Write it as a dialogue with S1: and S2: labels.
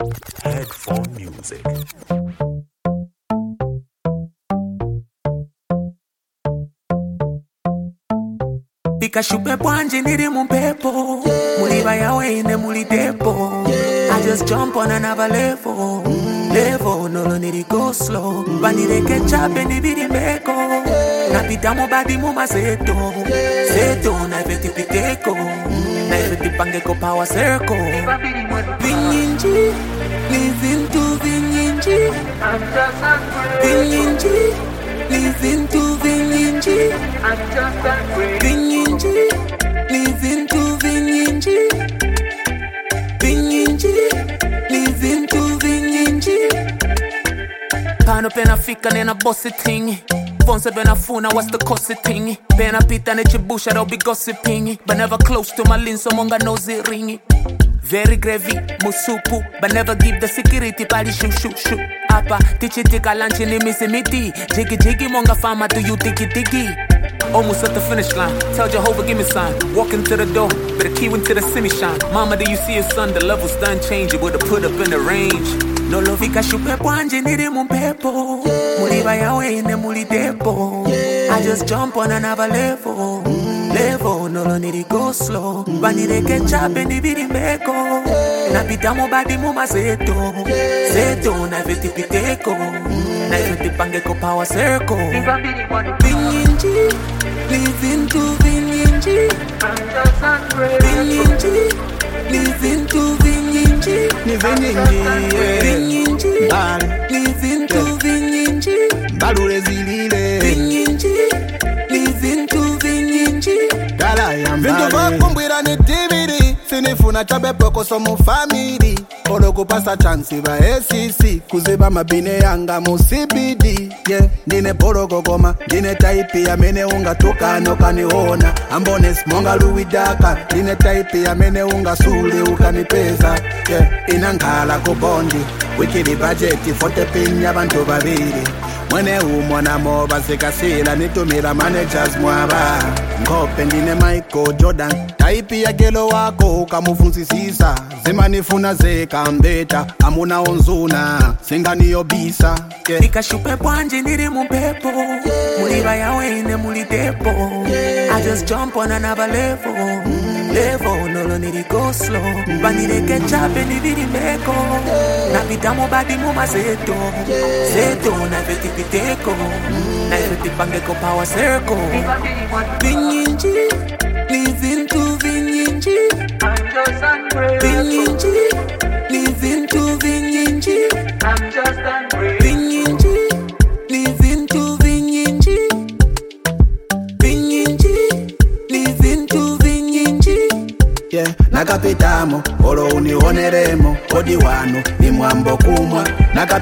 S1: Headphone music.
S2: Ikashupe bwanje ndiri mumpepo Muliba yawe ine muli depo I just jump on another level Level, nolo niri go slow Banireke chape nibiri meko Napita mubadi mumaseto Seto, na ifeti piteko Na ifeti pangeko power circle Vinyinji, living to Vinyinji Vinyinji, living to Vinyinji Vinyinji, living to Vinyinji Vinyinji, living to Vinyinji Pano pena fika nena bossy ting Fonse bena funa, what's the cost thing? Pena pita ne chibusha, they'll be gossiping But never close to my lin, so monga knows it ring Very gravy, musupu But never give the security, body shoot Apa, tichi tika lanchi ni misi miti Jiggy jiggy, monga fama, do you diggy Almost at the finish line, tell Jehovah give me sign Walk into the door, better key into the semi shine Mama, do you see your son, the level's done change You would've put up in the range No love ikashupe bwanje ndiri mumpepo Muliba yawe ine muli depo I just jump on another level Level, nolo niri go slow Banireke chape nibiri meko Napita mubadi mumaseto Seto, na ifeti piteko Na ifeti pangeko power circle Vinyinji, living to Vinyinji Vinyinji, living to Vinyinji
S3: Ni Vinyinji, yeah.
S2: Vinyinji,
S3: Bali,
S2: living to Vinyinji
S3: balule zilile
S2: Vinyinji, living to Vinyinji
S3: Gala ya mbali Vindu vakumbwira ni DVD Sinifuna chabe poko somu family Olo kupasa chansi ba ACC Kuziba mabine yanga mu CBD Yeah, ndine polo kokoma Ndine taipi ya mene unga tuka noka niona Ambone smonga luidaka Ndine taipi ya mene unga suli ukanipeza Yeah, inankala kubondi Wikili budgeti 40 pin ya bantu babili Mwene umona moba sekasila nitumira managers mwaba Ngope ndine Michael Jordan Taipi ya gelo wako ukamufunzisisa Zima nifuna zeka mbeta Amuna onzuna Singa niyobisa yeah.
S2: Ikashupe bwanje ndiri mumpepo Muliba yawe ine muli depo I just jump on another level Level, nolo niri go slow Banireke chape nibiri meko Napita mubadi mumaseto Seto, na ifeti piteko Na ifeti pangeko power circle Vinyinji, living to Vinyinji Vinyinji, living to Vinyinji Vinyinji, living to Vinyinji Vinyinji, living to Vinyinji
S3: Yeah, nakapitamo, olo unioneremo Odi wanu, ni mwambo kumwa